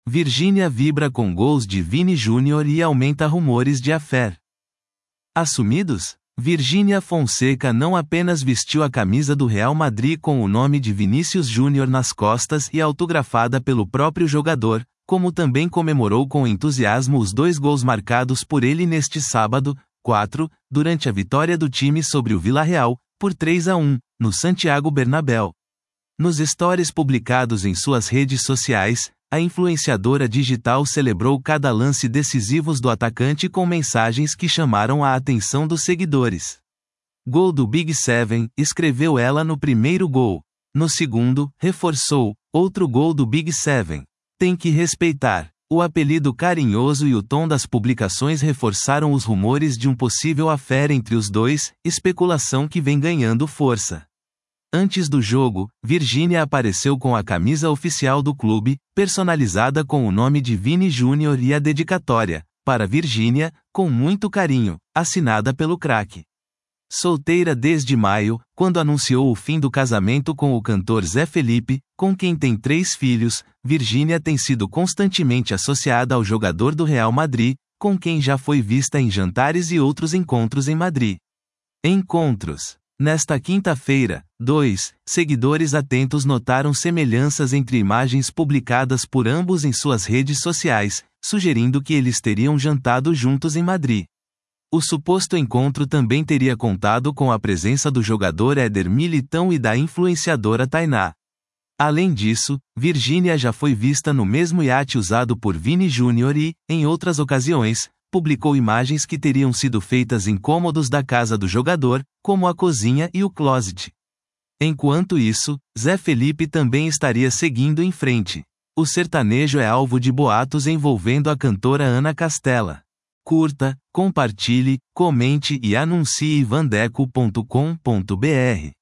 Virgínia vibra com gols de Vini Júnior e aumenta rumores de affair. Assumidos? Virgínia Fonseca não apenas vestiu a camisa do Real Madrid com o nome de Vinícius Júnior nas costas e autografada pelo próprio jogador, como também comemorou com entusiasmo os 2 gols marcados por ele neste sábado, 4, durante a vitória do time sobre o Villarreal, por 3-1, no Santiago Bernabéu. Nos stories publicados em suas redes sociais, a influenciadora digital celebrou cada lance decisivos do atacante com mensagens que chamaram a atenção dos seguidores. Gol do Big Seven, escreveu ela no primeiro gol. No segundo, reforçou, outro gol do Big Seven. Tem que respeitar. O apelido carinhoso e o tom das publicações reforçaram os rumores de um possível affair entre os dois, especulação que vem ganhando força. Antes do jogo, Virgínia apareceu com a camisa oficial do clube, personalizada com o nome de Vini Júnior e a dedicatória, para Virgínia, com muito carinho, assinada pelo craque. Solteira desde maio, quando anunciou o fim do casamento com o cantor Zé Felipe, com quem tem 3 filhos, Virgínia tem sido constantemente associada ao jogador do Real Madrid, com quem já foi vista em jantares e outros encontros em Madrid. Encontros. Nesta quinta-feira, 2 seguidores atentos notaram semelhanças entre imagens publicadas por ambos em suas redes sociais, sugerindo que eles teriam jantado juntos em Madrid. O suposto encontro também teria contado com a presença do jogador Éder Militão e da influenciadora Tainá. Além disso, Virgínia já foi vista no mesmo iate usado por Vini Júnior e, em outras ocasiões, publicou imagens que teriam sido feitas em cômodos da casa do jogador, como a cozinha e o closet. Enquanto isso, Zé Felipe também estaria seguindo em frente. O sertanejo é alvo de boatos envolvendo a cantora Ana Castela. Curta, compartilhe, comente e anuncie vandeco.com.br.